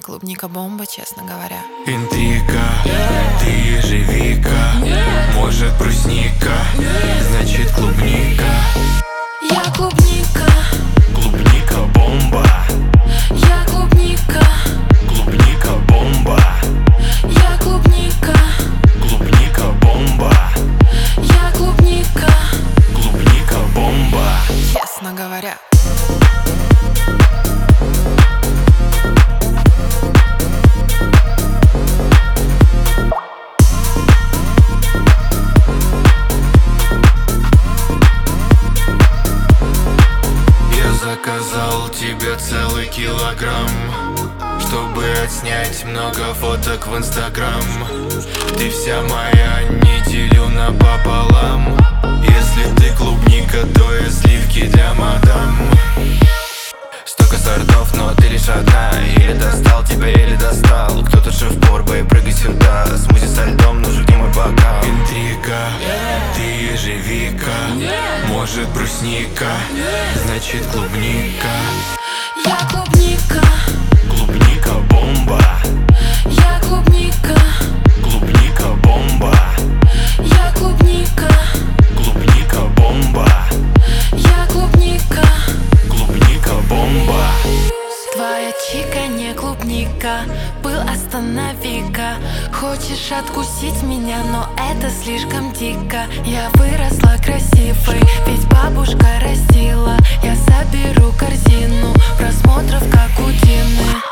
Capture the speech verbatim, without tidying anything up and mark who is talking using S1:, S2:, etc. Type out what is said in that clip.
S1: Клубника бомба, честно говоря.
S2: Интрига, ты ежевика, может брусника, значит клубника.
S1: Я клубника,
S2: клубника бомба.
S1: я клубника,
S2: клубника бомба.
S1: я клубника,
S2: клубника бомба.
S1: я клубника,
S2: клубника бомба.
S1: честно говоря.
S2: Заказал тебе целый килограмм, чтобы отснять много фоток в инстаграм. Ты вся моя, не делю напополам. Если ты клубника, то я сливки для мадам. Столько сортов, но ты лишь одна. Или достал тебя, или достал. Кто-то шеф-повар, бэй, прыгай сюда. Смузи со льдом, ну жги мой бокал. Интрига, ты ежевика, может брусника, значит клубника.
S1: Я клубника,
S2: клубника бомба.
S1: я клубника,
S2: клубника бомба.
S1: я клубника,
S2: клубника бомба.
S1: я клубника,
S2: клубника бомба.
S1: твоя чика не клубника, был останови-ка. Хочешь откусить меня, но это слишком дико. Я выросла красивой, ведь бабушка растила. Я соберу корзину просмотров, как у Дины.